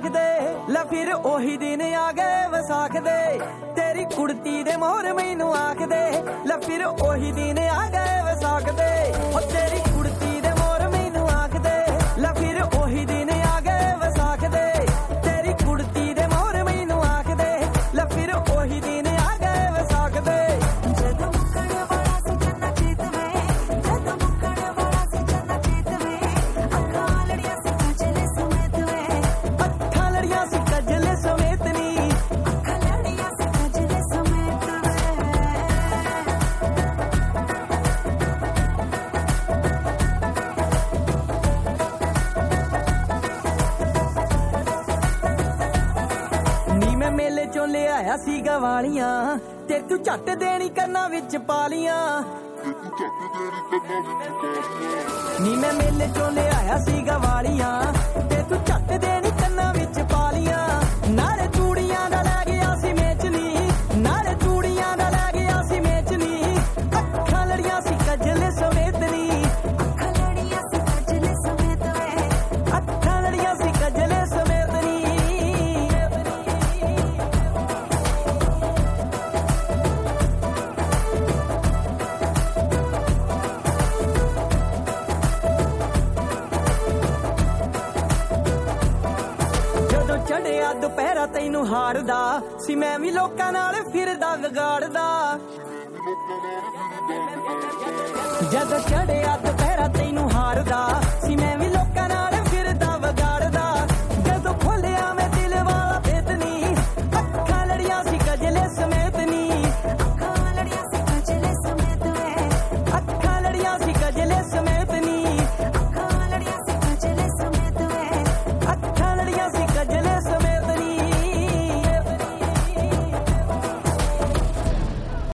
आखदे लै फिर ओही दिन आ गए वसाख दे तेरी कुड़ती दे मोहर मैनू आखदे लै फिर ओही दिन आ गए वसाख दे ओ तेरी कुड़ती दे मोहर मैनू आखदे लै फिर ओही दिन आ गए वसाख दे तेरी कुड़ती दे मोहर मैनू आखदे लै फिर ओही दिन आ गए वसाख दे जदों मुक्कण वाला सी चन्ना चेत वे जदों मुक्कण वाला सी चन्ना चेत वे अखां लड़ियां सी कजले समेत वे अखां लड़ियां सी कजले समेत नी अखां लड़ियां सी कजले समेत वे नी मैं मेले चों ले आया सी गवालियां ते तू झट देनी कन्ना विच पालियां नी मैं मेले चों ले आया सी गवालियां ते तू झट देनी कन्ना विच पालियां नाले चूड़ियां दा लै गया सी मेचनी नाले चूड़ियां दा लै गया सी मेचनी अखां लड़ियां सी कजले समेत नी अखां लड़ियां सी कजले समेत वे अखां लड़ियां सी कजले समेत नी ਜਦੋਂ ਚੜਿਆ ਦੁਪਹਿਰਾ ਤੈਨੂੰ ਹਾਰਦਾ ਸੀ ਮੈਂ ਵੀ ਲੋਕਾਂ ਨਾਲ ਫਿਰਦਾ ਵਿਗਾੜਦਾ ਜਦੋਂ ਚੜਿਆ ਦੁਪਹਿਰਾ ਤੈਨੂੰ ਹਾਰਦਾ ਸੀ ਮੈਂ ਵੀ